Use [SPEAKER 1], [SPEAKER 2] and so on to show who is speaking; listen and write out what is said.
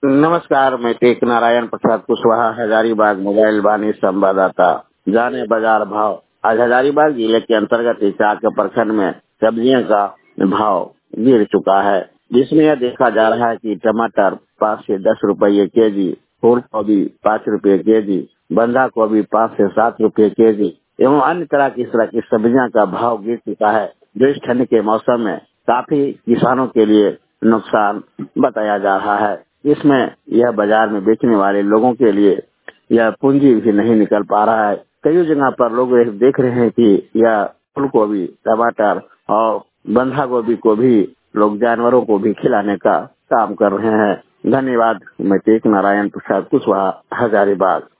[SPEAKER 1] नमस्कार, मैं टेक नारायण प्रसाद कुशवाहा, हजारीबाग मोबाइल वाणी संवाददाता। जाने बाजार भाव। आज हजारीबाग जिले के अंतर्गत इचाक के प्रखंड में सब्जियों का भाव गिर चुका है, जिसमें यह देखा जा रहा है कि टमाटर 5 से 10 रुपये केजी, फूल गोभी 5 रुपये केजी, बंधा गोभी 5 से 7 रुपये केजी एवं अन्य तरह की सब्जियों का भाव गिर चुका है, जो इस ठंड के मौसम में काफी किसानों के लिए नुकसान बताया जा रहा है। इसमें यह बाजार में बेचने वाले लोगों के लिए यह पूंजी भी नहीं निकल पा रहा है। कई जगह पर लोग देख रहे हैं कि यह फूल गोभी, टमाटर और बंधा गोभी को भी लोग जानवरों को भी खिलाने का काम कर रहे हैं। धन्यवाद। मैं टेक नारायण प्रसाद कुशवाहा, हजारीबाग।